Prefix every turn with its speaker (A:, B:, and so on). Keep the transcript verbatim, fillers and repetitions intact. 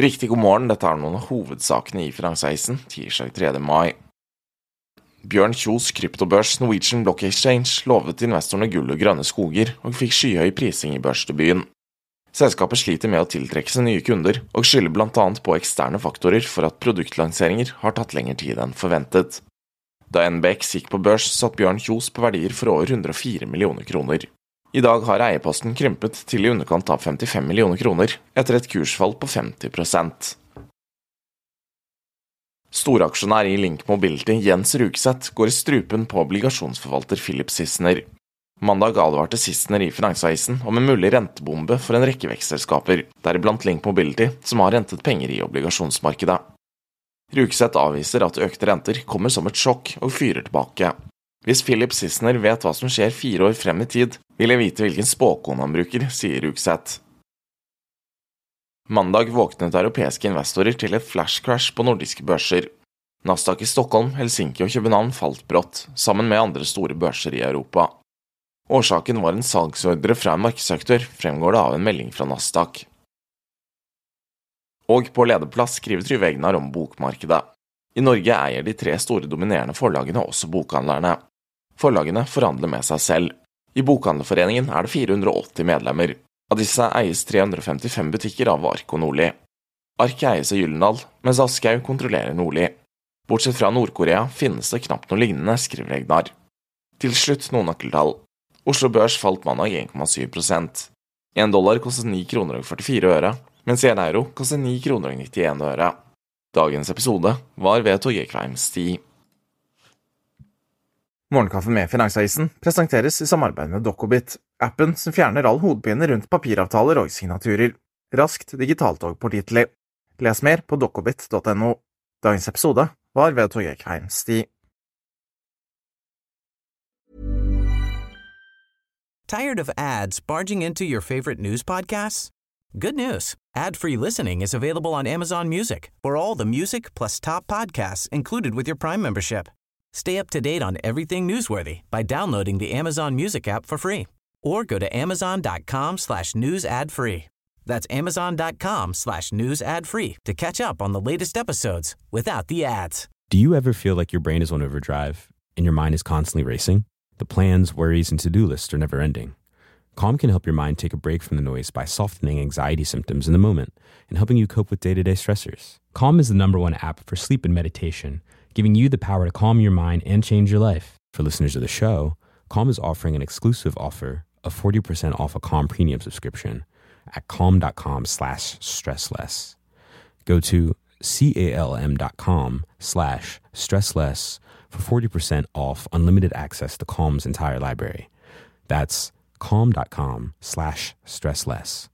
A: Riktig god morgen, dette er noen av hovedsakene i Finansavisen, tirsdag tredje mai. Bjørn Kjos kryptobørs Norwegian Block Exchange lovet investorene gull og grønne skoger og fikk skyhøy prising i børsdebuten. Selskapet sliter med å tiltrekke seg nye kunder og skylder blant annet på eksterne faktorer for at produktlanseringer har tatt lengre tid enn forventet. Da N B X gikk på børs, satt Bjørn Kjos på verdier for over hundre og fire millioner kroner. I dag har eierposten krympet til i underkant av femtifem millioner kroner, etter et kursfall på femti prosent. Storaksjonær i Link Mobility Jens Rugseth går i strupen på obligasjonsforvalter Philip Sissener. Mandag advarte Sissener i Finansavisen om en mulig rentebombe for en rekke vekstselskaper, deriblant Link Mobility, som har rentet penger i obligasjonsmarkedet. Rugseth avviser at økte renter kommer som et sjokk og fyrer tilbake. Hvis Philip Sissener vet hva som skjer fire år frem i tid, vil jeg vite hvilken spåkone han bruker, sier Rugseth. Mandag våknet europeiske investorer til et flash-crash på nordiske børser. Nasdaq i Stockholm, Helsinki og København falt brått, sammen med andre store børser i Europa. Årsaken var en salgsordre fra en markedsaktør, fremgår det av en melding fra Nasdaq. Og på lederplass skriver Trygve Egnar om bokmarkedet. I Norge eier de tre store dominerende forlagene også bokhandlerne. Forlagene forhandler med seg selv. I Bokhandlerforeningen er det fire hundre og åtti medlemmer. Av disse eies tre hundre og femtifem butikker av Ark og Nordli. Ark eies av Gyldendal, mens Aschehoug kontrollerer Nordli. Bortsett fra Nord-Korea finnes det knapt noe lignende, skriver Egnar. Til slutt noen nøkkeltall. Oslo Børs falt mandag en komma syv prosent. En dollar kostet ni kroner og førtifire øre, mens en euro kostet ni kroner og nittien øre. Dagens episode var ved Torgeir Kveim Sti.
B: Morgenkaffen med Finansavisen presenteres i samarbeid med Dokobit, appen som fjerner all hodepine rundt papiravtaler og signaturer. Raskt, digitalt og pålitelig. Les mer på dokobit punktum no. Dagens episode var ved Torgeir Kveim Sti.
C: Tired of ads barging into your favorite news podcasts? Good news. Ad-free listening is available on Amazon Music for all the music plus top podcasts included with your Prime membership. Stay up to date on everything newsworthy by downloading the Amazon Music app for free or go to amazon.com slash news ad free. That's amazon.com slash news ad free to catch up on the latest episodes without the ads.
D: Do you ever feel like your brain is on overdrive and your mind is constantly racing? The plans, worries, and to-do lists are never ending. Calm can help your mind take a break from the noise by softening anxiety symptoms in the moment and helping you cope with day-to-day stressors. Calm is the number one app for sleep and meditation, giving you the power to calm your mind and change your life. For listeners of the show, Calm is offering an exclusive offer of forty percent off a Calm premium subscription at calm.com slash stressless. Go to calm.com slash stressless for forty percent off unlimited access to Calm's entire library. That's calm.com slash stressless.